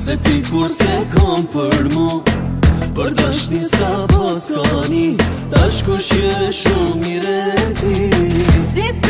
Se ti kur se kom për mu, për dashni s'ka paskani, tash kush je shumë i reti. Si